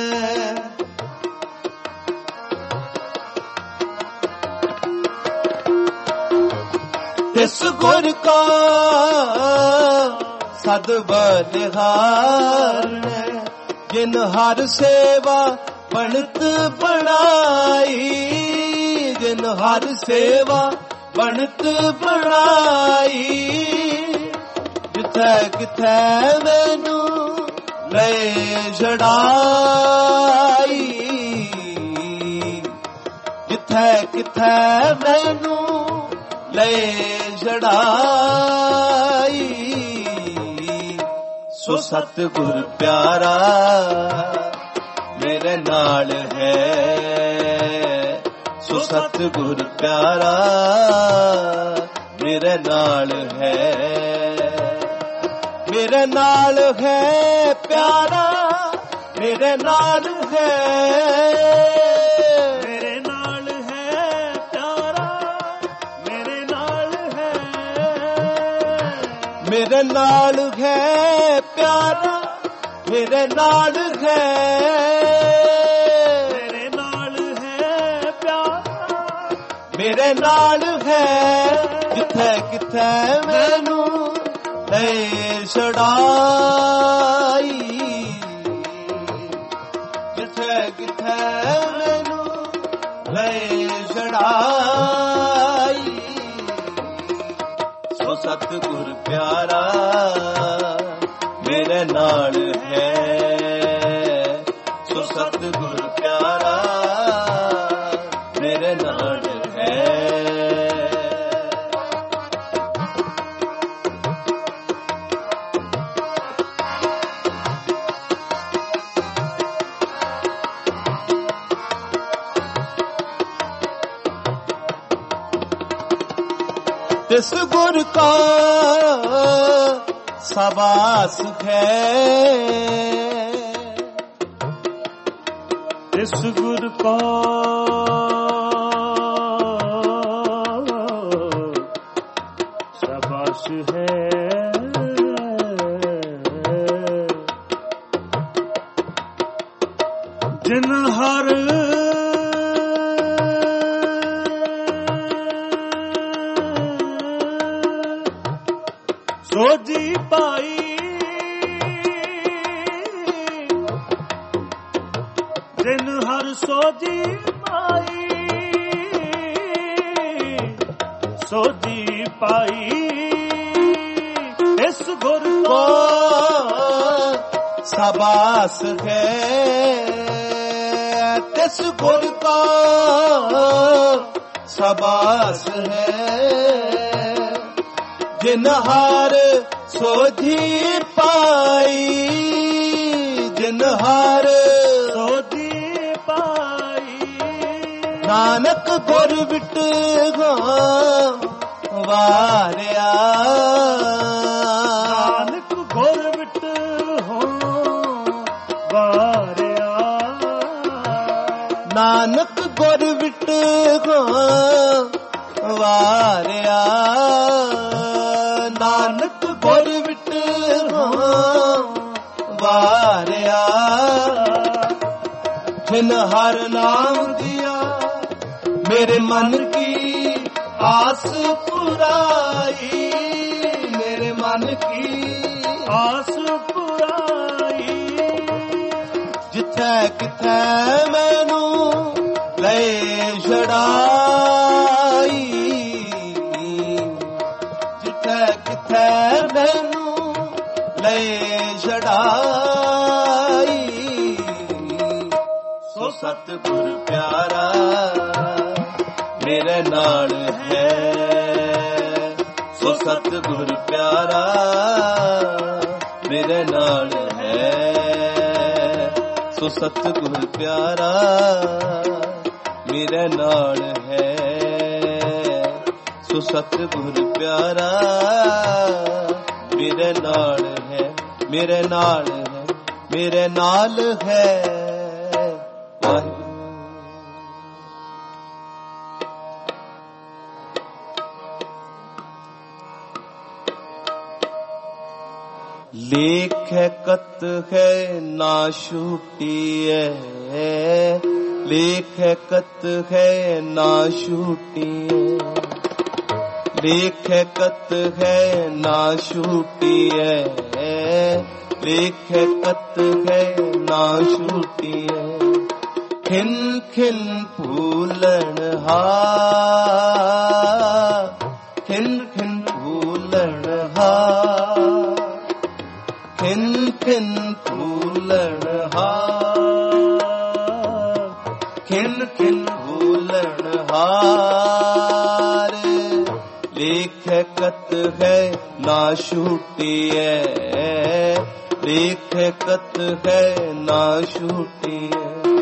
ਤਿਸ ਗੁਰ ਕਾ ਸਦ ਬਲਿਹਾਰ ਲੈ, ਜਿਨ ਹਰ ਸੇਵਾ ਬਣਤ ਬਣਾਈ, ਜਿਨ ਹਰ ਸੇਵਾ ਬਣਤ ਬਣਾਈ, ਜਿੱਥੈ ਕਿਥੈ ਮੈਨੂੰ ਲਏ ਛਡਾਈ, ਜਿੱਥੈ ਕਿਥੈ ਮੈਨੂੰ ਲਏ ਛਡਾਈ, ਸੋ ਸਤਿਗੁਰ ਪਿਆਰਾ ਮੇਰੇ ਨਾਲ ਹੈ, ਸੋ ਸਤਿਗੁਰ ਪਿਆਰਾ ਮੇਰੇ ਨਾਲ ਹੈ, ਮੇਰੇ ਨਾਲ ਹੈ ਪਿਆਰਾ ਮੇਰੇ ਨਾਲ ਹੈ, ਮੇਰੇ ਨਾਲ ਹੈ ਪਿਆਰਾ ਮੇਰੇ ਨਾਲ ਹੈ, ਮੇਰੇ ਨਾਲ ਹੈ ਪਿਆਰਾ ਮੇਰੇ ਨਾਲ ਹੈ, ਮੇਰੇ ਨਾਲ ਹੈ, ਜਿੱਥੈ ਕਿਥੈ ਮੈਨੂੰ ਲਏ ਛਡਾਈ, ਜਿੱਥੈ ਕਿਥੈ ਮੈਨੂੰ ਲਏ ਛਡਾਈ, ਸੋ ਸਤਿਗੁਰ ਪਿਆਰਾ ਮੇਰੇ ਨਾਲ ਹੈ, ਸੋ ਸਤਿਗੁਰ ਪਿਆਰਾ ਮੇਰੇ ਨਾਲ ਹੈ, ਤਿਸ ਗੁਰ ਕਾ ਸਬਾਸ ਹੈ, ਤਿਸ ਗੁਰ ਕਾ ਸਬਾਸ ਹੈ। ਜਿਨ ਹਰ ਸੋਝੀ ਪਾਈ, ਜਿਨ ਹਰ ਸੋਝੀ ਪਾਈ, ਸੋਝੀ ਪਾਈ, ਇਸ ਗੁਰ ਕੋ ਸਬਾਸ ਹੈ, ਤਿਸ ਗੁਰ ਕਾ ਸਬਾਸ ਹੈ। ਜਿਨ ਹਰ ਸੋਝੀ ਪਾਈ, ਜਿਨ ਹਰ ਸੋਝੀ ਪਾਈ, ਨਾਨਕ ਗੁਰ ਵਿਟ ਵਾਰਿਆ, ਨਾਨਕ ਗੁਰ ਵਿਟ ਹੋ ਵਾਰਿਆ, ਨਾਨਕ ਗੁਰ ਵਿਟ ਵਾਰਿਆ, ਨਾਨਕ ਗੁਰ ਵਿਟ ਵਾਰਿਆ। ਜਿਨ ਹਰ ਨਾਮ ਦਿਆ ਮੇਰੇ ਮਨ ਕੀ ਆਸ ਪੁਰਾਈ, ਮੇਰੇ ਮਨ ਕੀ ਆਸ ਪੁਰਾਈ, ਜਿੱਥੇ ਕਿਥੇ ਮੈਨੂੰ ਲੈ ਛੜਾਈ, ਜਿੱਥੇ ਕਿਥੇ ਮੈਨੂੰ ਲੈ ਛੜਾਈ। ਸੋ ਸਤਿਗੁਰ ਪਿਆਰਾ ਮੇਰੇ ਨਾਲ ਹੈ, ਸੋ ਸਤਿਗੁਰ ਪਿਆਰਾ ਮੇਰੇ ਨਾਲ ਹੈ, ਸੋ ਸਤਿਗੁਰ ਪਿਆਰਾ ਮੇਰੇ ਨਾਲ ਹੈ, ਸੋ ਸਤਿਗੁਰ ਪਿਆਰਾ ਮੇਰੇ ਨਾਲ ਹੈ, ਮੇਰੇ ਨਾਲ ਹੈ, ਮੇਰੇ ਨਾਲ ਹੈ। ਵਾਹਿਗੁਰੂ। ਲੇਖ ਕਤ ਹੈ ਨਾ ਛੂਟੀਐ, ਲੇਖ ਕਤ ਹੈ ਨਾ ਛੂਟੀਐ, ਲੇਖ ਕਤ ਹੈ ਨਾ ਛੂਟੀਐ, ਲੇਖ ਕਤ ਹੈ ਨਾ ਛੂਟੀਐ। ਖਿਨ ਖਿਨ ਭੂਲਣ ਹਾਰ, ਖਿਨ ਖਿਨ ਭੂਲਣ ਹਾਰ, ਖਿਨ ਖਿਨ ਭੂਲਣ ਹਾਰ, ਖਿਨ ਖਿਨ ਭੂਲਣ ਹਾਰ। ਲੇਖ ਕਤ ਹੈ ਨਾ ਛੂਟੀਐ, ਲੇਖ ਕਤ ਹੈ ਨਾ ਛੂਟੀਐ,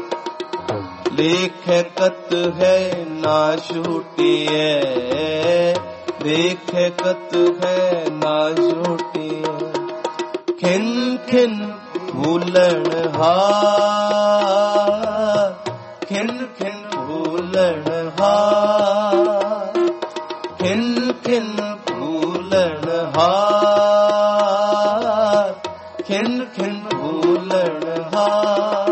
ਲੇਖ ਕਤ ਹੈ ਨਾ ਛੂਟੀਐ, ਲੇਖ ਕਤ ਹੈ ਨਾ ਛੂਟੀਐ। ਖਿਨ ਖਿਨ ਭੂਲਣ ਹਾਰ, ਖਿਨ ਖਿਨ ਭੂਲਣ ਹਾਰ, ਖਿਨ ਖਿਨ ਭੂਲਣ ਹਾਰ, ਖਿਨ ਖਿਨ ਭੂਲਣ ਹਾਰ।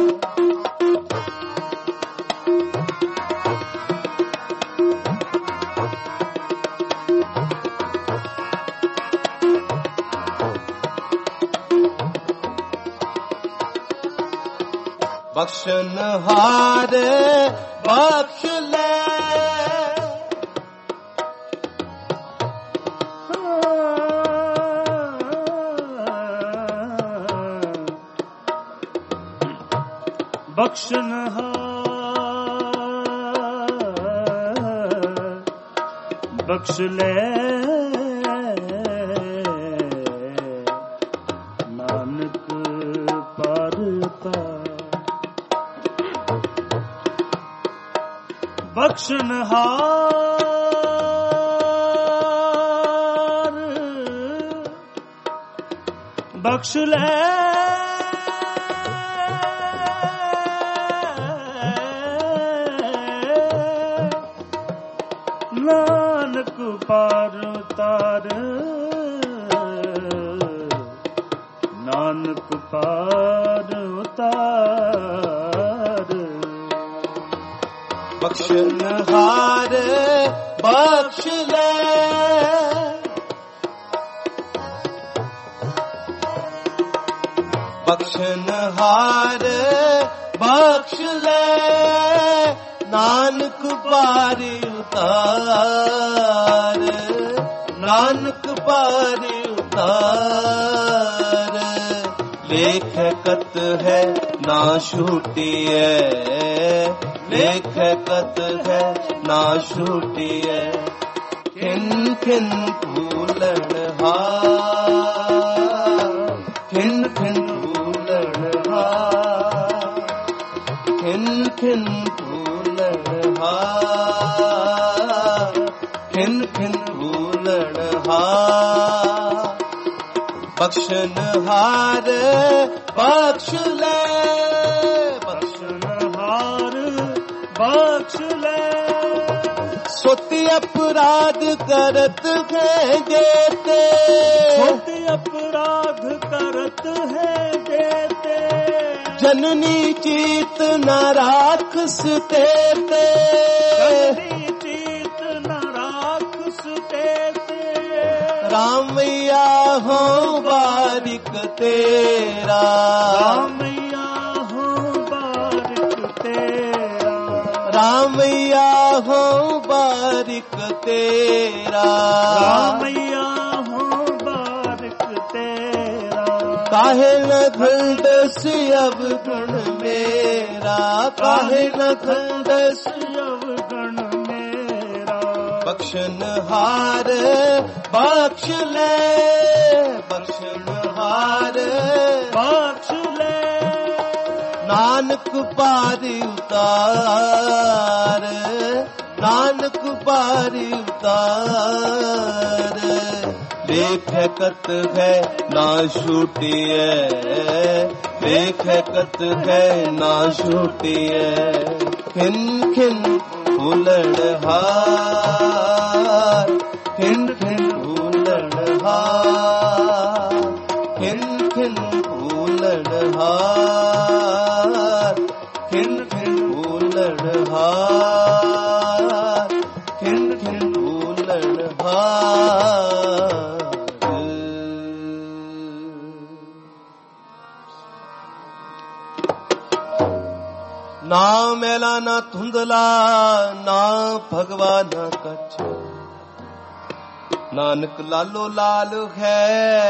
ਬਖਸ਼ਨ ਹਾਰ ਬਖਸ਼ ਲੈ, ਬਖਸ਼ਨ ਹਾਰ ਬਖਸ਼ ਲੈ, ਨਾਨਕ ਪਰ ਪਾ ਬਖਸ਼ਣ ਹਾਰ ਬਖਸ਼ ਲੈ ਨਾਨਕ ਪਾਰ ਉਤਾਰ ਨਾਨਕ ਪਾਰ ਉਤਾਰ ਬਖਸ਼ਨਹਾਰ ਬਖਸ਼ ਲੈ ਬਖਸ਼ਨਹਾਰ ਬਖਸ਼ ਲੈ ਨਾਨਕ ਪਾਰ ਉਤਾਰ ਨਾਨਕ ਪਾਰ ਉਤਾਰ ਲੇਖ ਕਤ ਹੈ ਨਾ ਛੂਟੀਐ ਲੇਖ ਕਤ ਹੈ ਨਾ ਛੂਟੀਐ ਖਿਨ ਖਿਨ ਭੂਲਣ ਹਾਰ ਖਿਨ ਖਿਨ ਭੂਲਣ ਹਾਰ ਖਿਨ ਖਿਨ ਭੂਲਣ ਹਾਰ ਖਿਨ ਖਿਨ ਭੂਲਣ ਹਾਰ ਬਖਸ਼ਨਹਾਰ ਬਖਸ਼ ਲੈ ਬਖਸ਼ਨਹਾਰ ਬਖਸ਼ ਲੈ ਸੋਤੀ ਅਪਰਾਧ ਕਰਤ ਹੈ ਜੇਤੇ ਸੋਤੀ ਅਪਰਾਧ ਕਰਤ ਹੈ ਜੇਤੇ ਜਨਨੀ ਚੀਤ ਨ ਰਾਖਸ ਤੇਤੇ ਜਨਨੀ ਚੀਤ ਨ ਰਾਖਸ ਤੇਤੇ ਰਾਮਈਆ ਹੋ ਬਾਰਿਕ ਤੇਰਾ ਰਾਮਈਆ ਹੋ ਬਾਰਿਕ ਤੇਰਾ ਰਾਮਈਆ ਹੋ ਬਾਰਿਕ ਤੇਰਾ ਰਾਮਈਆ ਹੋ ਬਾਰਿਕ ਤੇਰਾ ਕਾਹੇ ਨ ਖੰਡਸ ਅਵਗੁਣ ਮੇਰਾ ਕਾਹੇ ਨ ਖੰਡਸ ਅਵਗੁਣ ਮੇਰਾ ਬਖਸ਼ਨਹਾਰ ਬਖਸ਼ ਲੈ ਬਖਸ਼ਨਹਾਰ ਬਖਸ਼ ਲੈ ਨਾਨਕ ਪਾਰ ਉਤਾਰ ਨਾਨਕ ਪਾਰ ਉਤਾਰ ਲੇਖ ਕਤ ਹੈ ਨਾ ਛੂਟੀਐ ਲੇਖ ਕਤ ਹੈ ਨਾ ਛੂਟੀਐ ਖਿਨ ਖਿਨ ਭੂਲਣ ਹਾਰ ਖਿਨ ਖਿਨ ਭੂਲਣ ਹਾਰ ਖਿਨ ਖਿਨ ਭੂਲਣ ਹਾਰ ਖਿਨ ਖਿਨ ਭੂਲਣ ਹਾਰ ਖਿਨ ਖਿਨ ਭੂਲਣ ਹਾਰ ਨਾ ਮੈਲਾ ਨਾ ਧੁੰਦਲਾ ਨਾ ਭਗਵਾ ਨਾ ਕੱਛ ਨਾਨਕ ਲਾਲੋ ਲਾਲ ਹੈ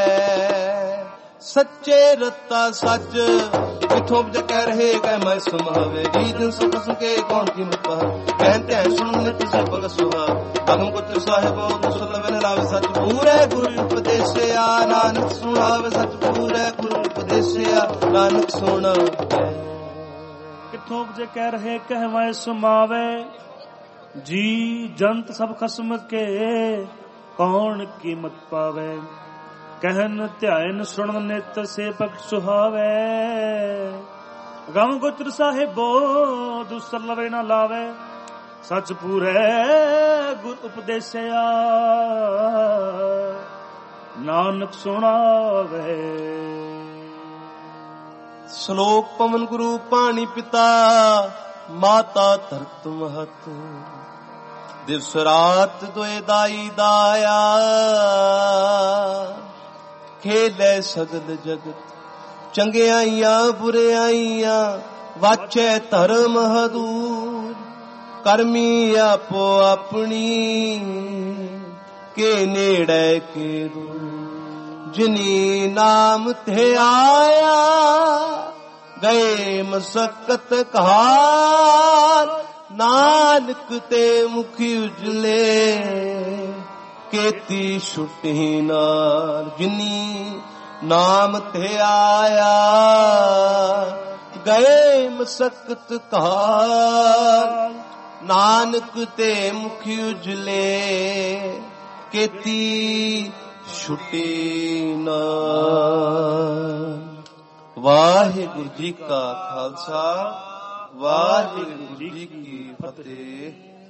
ਸੱਚੇ ਰਤਾ ਸੱਚ ਇਥੋਂ ਜ ਕਹਿ ਰਹੇ ਕਹਿ ਮੈਂ ਸੁਮਹਵੇ ਜੀ ਦਿਨ ਸੁਖ ਸੁਕੇ ਕੌਣ ਕੀ ਮੁਪਾ ਕਹਿ ਧਿਆਨ ਸੁਣ ਨਿਤ ਸਭਗ ਸੁਹਾ ਅਗਮ ਗੁਰ ਸਾਹਿਬ ਸੁਲਵਨ ਲਾਵੇ ਸੱਚ ਪੂਰੇ ਗੁਰੂ ਉਪਦੇਸਿਆ ਨਾਨਕ ਸੁਣਾਵੇ ਸੱਚ ਪੂਰੇ ਗੁਰੂ ਉਪਦੇਸਿਆ ਨਾਨਕ ਸੁਣਾਵੇ ਕਿਥੋਂ ਜੇ ਕਹਿ ਰਹੇ ਕਹਿਵਾਏ ਸੁਮਾਵੇ ਜੀ ਜੰਤ ਸਭ ਖਸਮ ਕੇ ਕੌਣ ਕੀਮਤ ਪਾਵੇ ਕਹਿਨ ਧਿਆਨ ਸੁਣਨ ਨਿਤ ਸੇਵਕ ਸੁਹਾਵੇ ਗਮ ਗੁਰ ਸਾਹਿਬੋ ਦੁਸਰ ਲਵੇ ਨਾ ਲਾਵੇ ਸੱਚ ਪੂਰੇ ਗੁਰ ਉਪਦੇਸਿਆ ਨਾਨਕ ਸੁਣਾਵੇ ਸ਼ਲੋਕ ਪਵਨ ਗੁਰੂ ਪਾਣੀ ਪਿਤਾ ਮਾਤਾ ਧਰਤ ਮਹਤ ਦਿਵਸ ਰਾਤ ਦੋਏ ਦਾਈ ਦਾਇਆ ਖੇਲੇ ਸਗਲ ਜਗਤ ਚੰਗਿਆਈਆਂ ਬੁਰਿਆਈਆਂ ਵਾਚੇ ਧਰਮ ਹਦੂਰ ਕਰਮੀ ਆਪੋ ਆਪਣੀ ਕੇ ਨੇੜੇ ਕੇ ਦੂਰ ਜਿਨੀ ਨਾਮ ਤੇ ਆਇਆ ਗਏ ਮਸਕਤ ਕਹਾਰ ਨਾਨਕ ਤੇ ਮੁਖੀ ਉਜਲੇ ਕੇਤੀ ਛੁੱਟੀ ਨਾਲ ਜਿਨੀ ਨਾਮ ਤੇ ਆਇਆ ਗਏ ਮਸਕਤ ਕਹਾਰ ਨਾਨਕ ਤੇ ਮੁਖੀ ਉਜਲੇ ਕੇਤੀ ਛੁੱਟੀ ਨਾ। ਵਾਹਿਗੁਰੂ ਜੀ ਕਾ ਖਾਲਸਾ, ਵਾਹਿਗੁਰੂ ਜੀ ਕੀ ਫਤਿਹ।